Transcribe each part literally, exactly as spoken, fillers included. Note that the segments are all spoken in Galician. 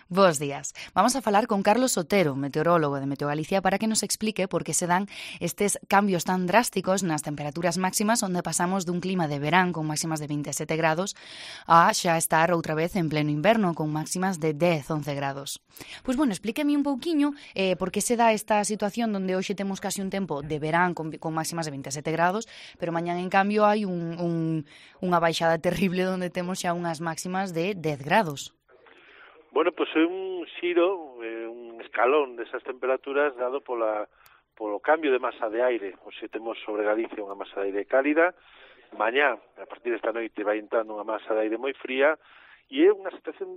Bos días. Vamos a falar con Carlos Otero, meteorólogo de Meteo Galicia, para que nos explique por que se dan estes cambios tan drásticos nas temperaturas máximas, onde pasamos dun clima de verán con máximas de vinte e sete grados a xa estar outra vez en pleno inverno con máximas de dez, once grados. Pois bueno, explíqueme un pouquiño eh, por que se dá esta situación onde hoxe temos casi un tempo de verán con, con máximas de vinte e sete grados, pero mañán en cambio hai un, un, unha baixada terrible onde temos xa unhas máximas de dez grados. Bueno, pois é un xiro, eh, un escalón desas temperaturas dado pola, polo cambio de masa de aire. Hoxe temos sobre Galicia unha masa de aire cálida, mañá, a partir desta noite, vai entrando unha masa de aire moi fría, e é unha situación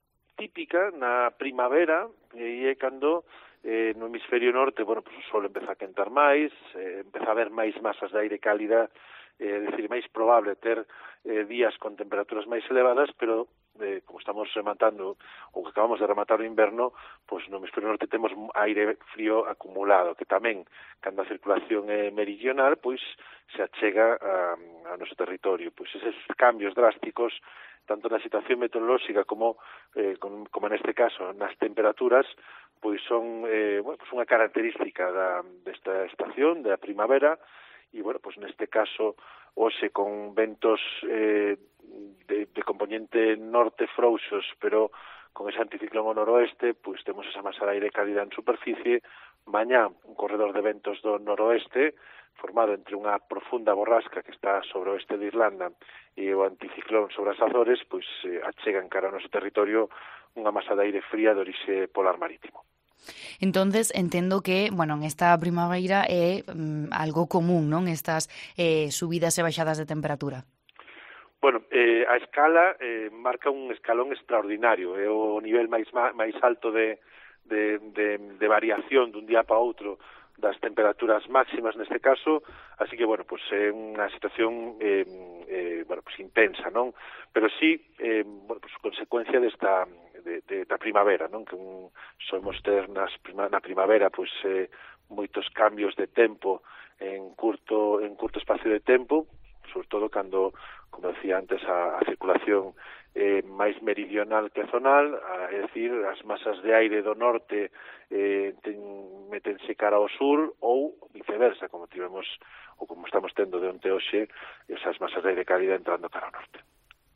típica na primavera, e é cando eh, no hemisferio norte, bueno, pois o sol empeza a quentar máis, eh, empeza a haber máis masas de aire cálida, é eh, dicir, máis probable ter eh, días con temperaturas máis elevadas, pero Eh, como estamos rematando, ou que acabamos de rematar o inverno, pois no hemisferio norte temos aire frío acumulado, que tamén, cando a circulación é meridional, pois se achega a, a noso territorio. Pois eses cambios drásticos, tanto na situación meteorolóxica como, eh, como, como neste caso, nas temperaturas, pois son eh, bueno, pois unha característica da, desta estación, da primavera, e, bueno, pois neste caso, hoxe con ventos eh, de, de componente norte frouxos, pero con ese anticiclón ao noroeste, pois temos esa masa de aire cálida en superficie. Mañá, un corredor de ventos do noroeste, formado entre unha profunda borrasca que está sobre o oeste de Irlanda e o anticiclón sobre as Azores, pois eh, achegan cara ao noso territorio unha masa de aire fría de orixe polar marítimo. Entonces entendo que, bueno, en esta primavera é mm, algo común, non? Estas eh, subidas e baixadas de temperatura. Bueno, eh, a escala eh, marca un escalón extraordinario, é o nivel máis máis alto de, de, de, de variación dun día para outro das temperaturas máximas neste caso, así que, bueno, pues é unha situación eh, eh, bueno, pues intensa, non? Pero sí, eh, bueno, pues consecuencia desta de, de, da primavera, non? Que un, somos ter nas, na primavera, pues eh, moitos cambios de tempo en curto en curto espacio de tempo, sobre todo cando, como decía antes, a, a circulación eh, máis meridional que zonal, a, é dicir, as masas de aire do norte eh, ten, metense cara ao sur ou viceversa, como tivemos ou como estamos tendo de onte hoxe, esas masas de aire cálida entrando cara ao norte.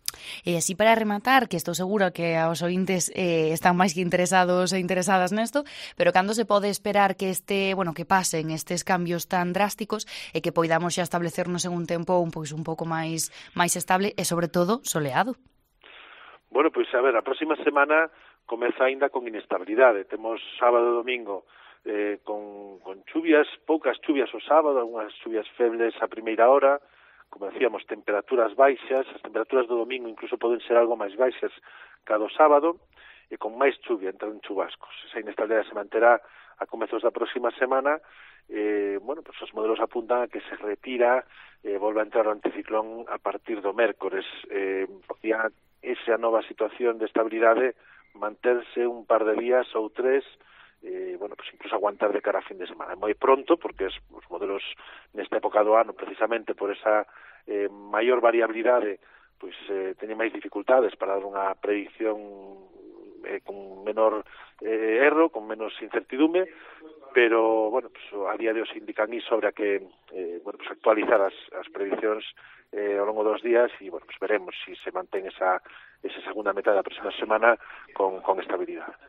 E así para rematar, que estou segura que aos ointes eh, están máis que interesados e interesadas nesto, pero cando se pode esperar que este, bueno, que pasen estes cambios tan drásticos e que poidamos xa establecernos en un tempo un pois un pouco máis máis estable e sobre todo soleado? Bueno, pois a ver, a próxima semana comeza aínda con inestabilidade. Temos sábado e domingo eh, con, con chuvias, poucas chuvias o sábado, algunhas chuvias febles a primeira hora, como decíamos, temperaturas baixas, as temperaturas do domingo incluso poden ser algo máis baixas que a do sábado, e con máis chuvia, entran chubascos. Esa inestabilidade se manterá a comezos da próxima semana. Eh, bueno, pues os modelos apuntan a que se retira, eh, volve a entrar o anticiclón a partir do mércores. Eh, podía esa nova situación de estabilidade manterse un par de días ou tres, eh, bueno, pues incluso aguantar de cara a fin de semana. É moi pronto, porque es, os modelos nesta época do ano, precisamente por esa eh, maior variabilidade, pois eh, teñen máis dificultades para dar unha predicción eh, con menor eh, erro, con menos incertidume, pero, bueno, pues, a día de hoxe indican iso, sobre a que eh, bueno, pues, actualizar as, as prediccións eh, ao longo dos días, e, bueno, pues, veremos se si se mantén esa, esa segunda metade da próxima semana con, con estabilidade.